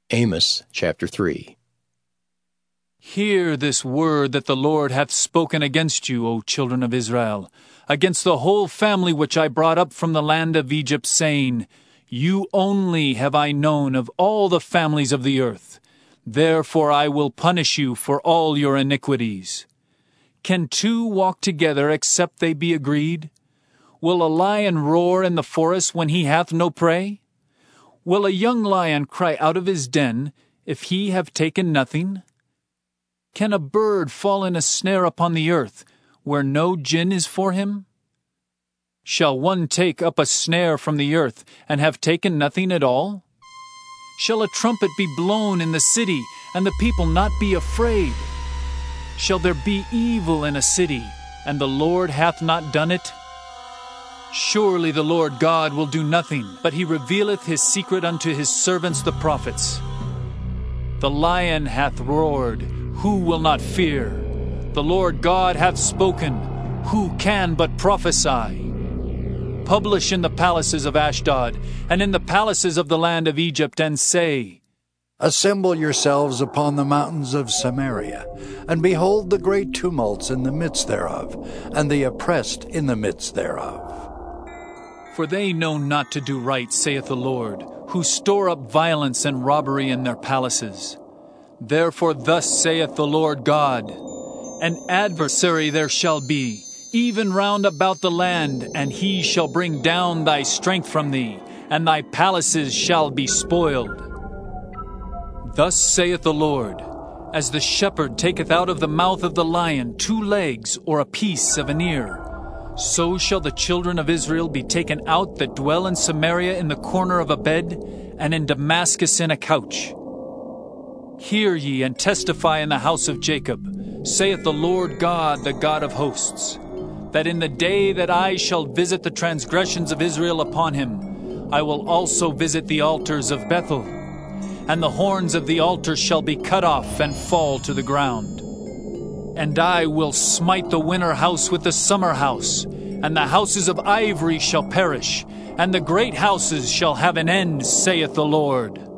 Amos chapter 3. Hear this word that the Lord hath spoken against you, O children of Israel, against the whole family which I brought up from the land of Egypt, saying, You only have I known of all the families of the earth. Therefore I will punish you for all your iniquities. Can two walk together except they be agreed? Will a lion roar in the forest when he hath no prey? Will a young lion cry out of his den, if he have taken nothing? Can a bird fall in a snare upon the earth, where no gin is for him? Shall one take up a snare from the earth, and have taken nothing at all? Shall a trumpet be blown in the city, and the people not be afraid? Shall there be evil in a city, and the Lord hath not done it? Surely the Lord God will do nothing, but he revealeth his secret unto his servants the prophets. The lion hath roared, who will not fear? The Lord God hath spoken, who can but prophesy? Publish in the palaces of Ashdod, and in the palaces of the land of Egypt, and say, Assemble yourselves upon the mountains of Samaria, and behold the great tumults in the midst thereof, and the oppressed in the midst thereof. For they know not to do right, saith the Lord, who store up violence and robbery in their palaces. Therefore thus saith the Lord God, An adversary there shall be, even round about the land, and he shall bring down thy strength from thee, and thy palaces shall be spoiled. Thus saith the Lord, As the shepherd taketh out of the mouth of the lion 2 legs or a piece of an ear, so shall the children of Israel be taken out that dwell in Samaria in the corner of a bed, and in Damascus in a couch. Hear ye and testify in the house of Jacob, saith the Lord God, the God of hosts, that in the day that I shall visit the transgressions of Israel upon him, I will also visit the altars of Bethel, and the horns of the altar shall be cut off and fall to the ground. And I will smite the winter house with the summer house, and the houses of ivory shall perish, and the great houses shall have an end, saith the Lord.